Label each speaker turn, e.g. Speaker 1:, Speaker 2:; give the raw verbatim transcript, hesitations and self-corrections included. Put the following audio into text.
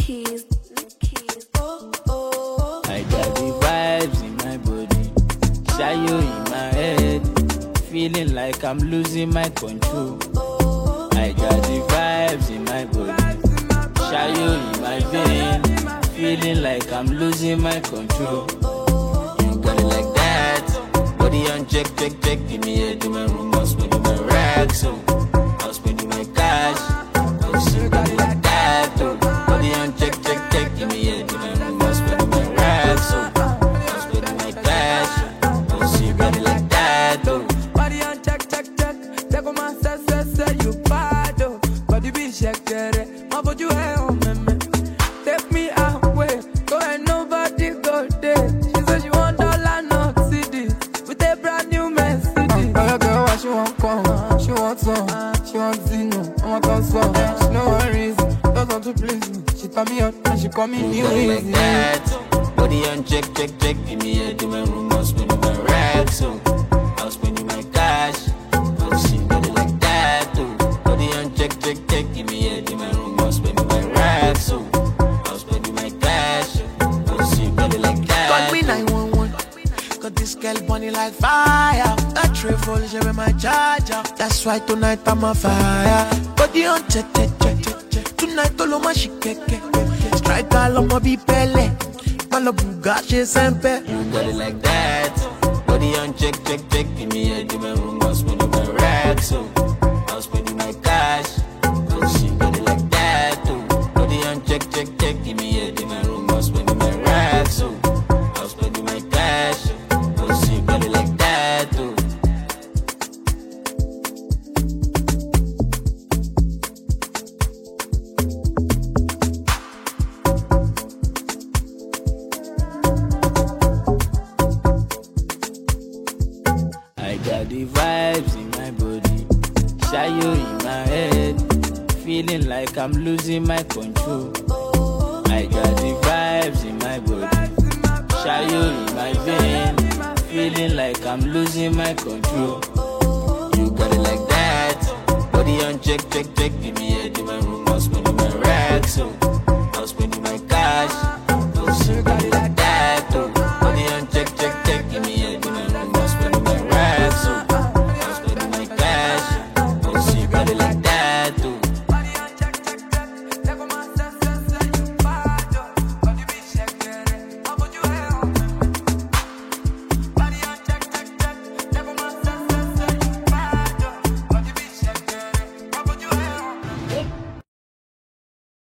Speaker 1: keys, keys. Oh, oh.
Speaker 2: I got the vibes in my body, shayo in my head, feeling like I'm losing my control. I got the vibes in my body, shayo in my vein, feeling like I'm losing my control. You got it like that, body on check, check, check, give me a do my room, I'll spend my racks, so I'll spend my cash. Oh, you got it like that, oh. Body on check, check, check, give me a do my room, I'll spend my racks, so I'll spend my cash. Oh, you got it like that, oh.
Speaker 3: Body on check, check, check. Check on my say, say, say you bad, oh. Body be check, get it. My body hey, oh, man, man. Take me away, go and nobody go there. She said she want dollar, not city, with a brand new Mercedes. Oh, your girl, what she want come, she want some, she want Zino, I want console. She no worries, don't want to please me. She turn me up and she call me new
Speaker 2: Got it like
Speaker 3: easy.
Speaker 2: that. Body on check, check, check. Give me a do my room. I'll spend my racks, so I'll spend my cash. Oh, she got it like that, oh. Body on check, check, check. Give me a do my room. I'll spend my racks, so I'll spend my cash. Oh, she got it like that.
Speaker 4: Got me nine one one. Got this girl bunny like fire. That triple J with my charger. That's why tonight I'm on fire. Body on check, check, check, check, check. Tonight all of my shit, ke, ke, ke. Strike all of my be pele. Malo bugache sempe.
Speaker 2: You got it like that. Body on check, check, check. Give me a do my room. I'll spend my racks, so I'll spend my cash. Oh, she got it like that, oh. Body on check, check, check. Give me a do my room. I'll spend my racks, so I'll spend my cash. Oh, she got it like that, oh. I got the vibes in my body, shayo in my head, feeling like I'm losing my control. I got the vibes in my body, shayo in my vein, feeling like I'm losing my control. You got it like that, body on check, check, check. Give me a do my room, I'll spend my racks, so I'll spend my cash. Oh, she got it like